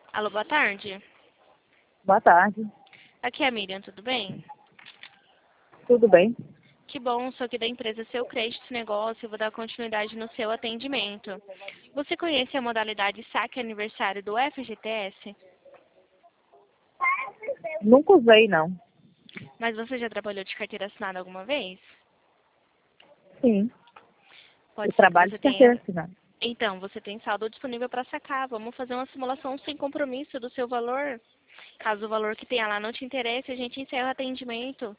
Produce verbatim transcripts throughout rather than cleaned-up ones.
Alô, boa tarde. Boa tarde. Aqui é a Miriam, tudo bem? Tudo bem? Que bom, sou aqui da empresa Seu Crédito Negócio, vou dar continuidade no seu atendimento. Você conhece a modalidade saque aniversário do F G T S? Nunca usei, não. Mas você já trabalhou de carteira assinada alguma vez? Sim. Eu Pode ser que trabalho você de carteira tenha... assinada. Então, você tem saldo disponível para sacar. Vamos fazer uma simulação sem compromisso do seu valor. Caso o valor que tenha lá não te interesse, a gente encerra o atendimento.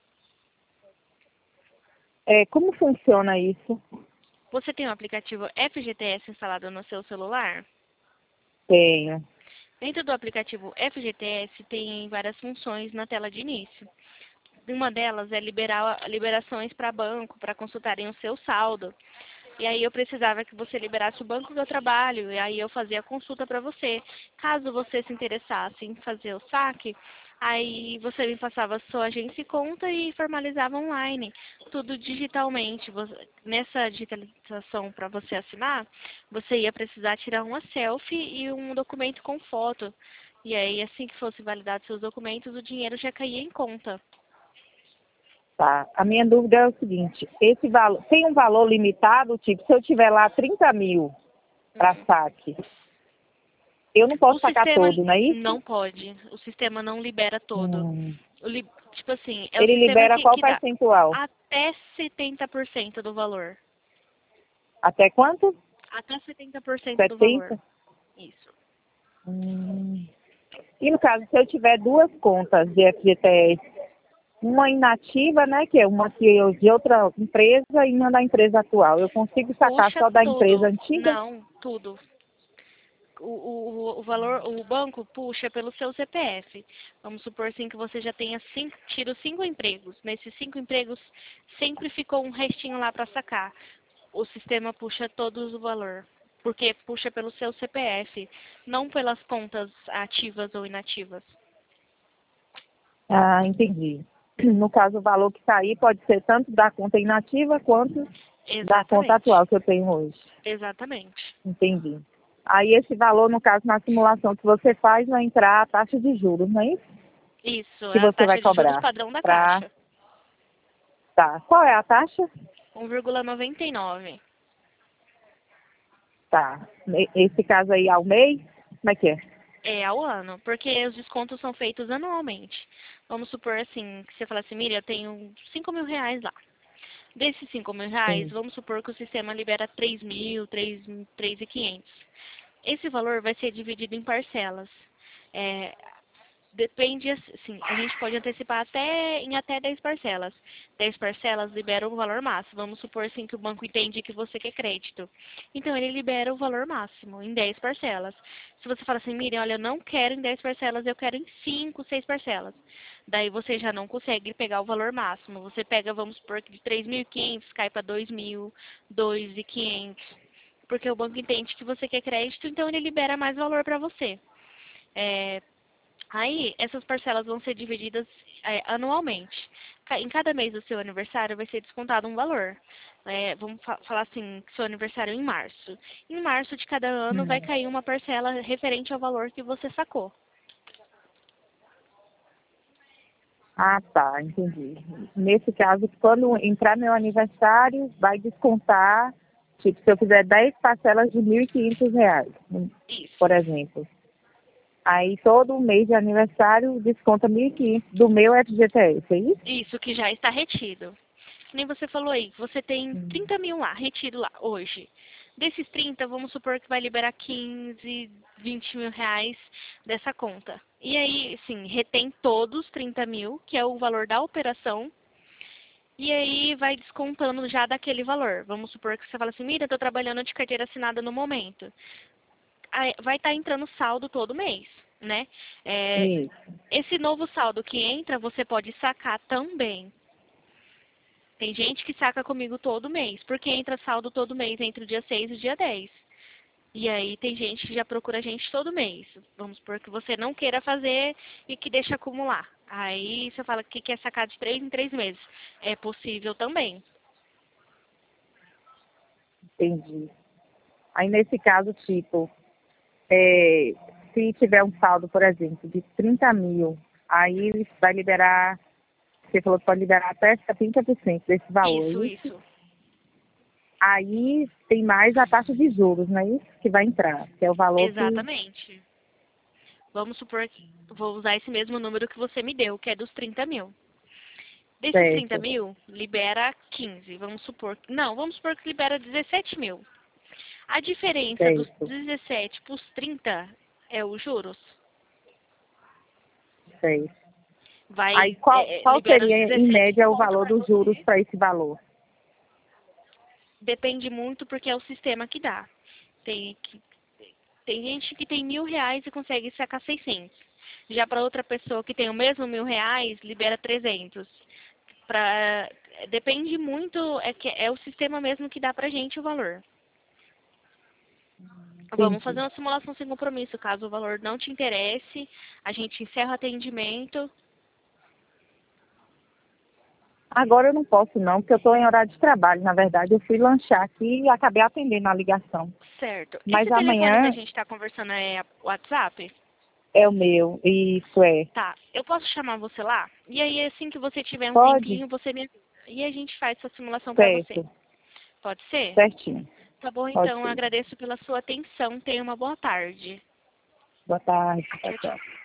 É, como funciona isso? Você tem o aplicativo F G T S instalado no seu celular? Tenho. Dentro do aplicativo F G T S tem várias funções na tela de início. Uma delas é liberar liberações para banco, para consultarem o seu saldo. E aí eu precisava que você liberasse o banco do eu trabalho, e aí eu fazia a consulta para você. Caso você se interessasse em fazer o saque, aí você me passava a sua agência e conta e formalizava online, tudo digitalmente. Você- Nessa digitalização para você assinar, você ia precisar tirar uma selfie e um documento com foto. E aí, assim que fosse validado seus documentos, o dinheiro já caía em conta. Tá. A minha dúvida é o seguinte, esse valor, tem um valor limitado, tipo, se eu tiver lá trinta mil para Hum. saque, eu não O posso sacar sistema todo, não é isso? não pode. O sistema não libera todo. Hum. O li- tipo assim, é o Ele sistema libera que, qual que dá percentual? até setenta por cento do valor. Até quanto? Até setenta por cento do valor. setenta? Isso. Hum. E no caso, se eu tiver duas contas de F G T S, uma inativa, né, que é uma que eu, de outra empresa e uma da empresa atual. Eu consigo sacar Puxa só da empresa tudo. antiga? Não, tudo. O, o, o valor, o banco puxa pelo seu C P F. Vamos supor assim que você já tenha cinco, tiro cinco empregos. Nesses cinco empregos sempre ficou um restinho lá para sacar. O sistema puxa todos o valor, porque puxa pelo seu C P F, não pelas contas ativas ou inativas. Ah, entendi. No caso, o valor que sair pode ser tanto da conta inativa quanto da conta Exatamente, atual que eu tenho hoje. exatamente. Entendi. Aí esse valor, no caso, na simulação que você faz, vai entrar a taxa de juros, não é isso? Isso, Que é a você vai taxa de juros cobrar. padrão da Pra... Caixa, Tá. Qual é a taxa? um vírgula noventa e nove. Tá. E- Esse caso aí ao mês, como é que é? É ao ano, porque os descontos são feitos anualmente. Vamos supor assim, que você fala assim, Miriam, eu tenho cinco mil reais lá. Desses cinco mil reais, Sim. vamos supor que o sistema libera três mil, três mil e quinhentos. Esse valor vai ser dividido em parcelas. É, depende, assim, a gente pode antecipar até em até dez parcelas. Dez parcelas liberam o valor máximo. Vamos supor assim que o banco entende que você quer crédito. Então ele libera o valor máximo em dez parcelas. Se você fala assim, Miriam, olha, eu não quero em dez parcelas, eu quero em cinco, seis parcelas. Daí você já não consegue pegar o valor máximo. Você pega, vamos supor que de três mil e quinhentos cai para dois mil, dois mil e quinhentos, porque o banco entende que você quer crédito, então ele libera mais valor para você. É, aí, essas parcelas vão ser divididas é, anualmente. Ca- Em cada mês do seu aniversário vai ser descontado um valor. É, vamos fa- falar assim, que seu aniversário é em março. Em março de cada ano vai Hum. cair uma parcela referente ao valor que você sacou. Ah, tá, entendi. Nesse caso, quando entrar meu aniversário, vai descontar, tipo, se eu fizer dez parcelas de mil e quinhentos reais, Isso. por exemplo. Aí todo mês de aniversário desconta mil e quinhentos do meu F G T S, é isso? Isso que já está retido. Que nem você falou aí, você tem Hum. trinta mil lá, retido lá, hoje. Desses trinta, vamos supor que vai liberar quinze, vinte mil reais dessa conta. E aí, sim, retém todos trinta mil, que é o valor da operação, e aí vai descontando já daquele valor. Vamos supor que você fala assim, Mira, eu estou trabalhando de carteira assinada no momento. Aí vai estar entrando saldo todo mês, né? É, Isso. esse novo saldo que entra, você pode sacar também. Tem gente que saca comigo todo mês, porque entra saldo todo mês entre o dia seis e o dia dez. E aí tem gente que já procura a gente todo mês. Vamos supor que você não queira fazer e que deixa acumular. Aí você fala que quer sacar de três em três meses. É possível também. Entendi. Aí nesse caso, tipo, é, se tiver um saldo, por exemplo, de trinta mil, aí vai liberar, você falou que pode liberar até setenta por cento desse valor. Isso, isso? isso. Aí tem mais a taxa de juros, não é isso? Que vai entrar, que é o valor que... Exatamente. Vamos supor que vou usar esse mesmo número que você me deu, que é dos trinta mil. Desses Certo. trinta mil, libera quinze. Vamos supor que... Não, vamos supor que libera dezessete mil. A diferença Certo. dos dezessete para os trinta é os juros. Certo. Vai, Aí qual, é, qual libera os seria, em dezessete média, o volta valor para dos juros você. para esse valor? Depende muito porque é o sistema que dá. Tem, que, tem gente que tem mil reais e consegue sacar seiscentos. Já para outra pessoa que tem o mesmo mil reais, libera trezentos. Pra, depende muito, é, que, é o sistema mesmo que dá pra gente o valor. Vamos fazer Entendi. uma simulação sem compromisso. Caso o valor não te interesse, a gente encerra o atendimento. Agora eu não posso não, porque eu estou em horário de trabalho, na verdade. Eu fui lanchar aqui e acabei atendendo a ligação. Certo. Mas Esse telefone que a amanhã gente está conversando é WhatsApp? é o meu, isso é. Tá. Eu posso chamar você lá? E aí, assim que você tiver um Pode? tempinho, você me... E a gente faz essa simulação pra você. Certo, Pode ser? certinho. Tá bom, Pode então. ser. Agradeço pela sua atenção. Tenha uma boa tarde. Boa tarde, tchau, Tchau, tchau. tchau.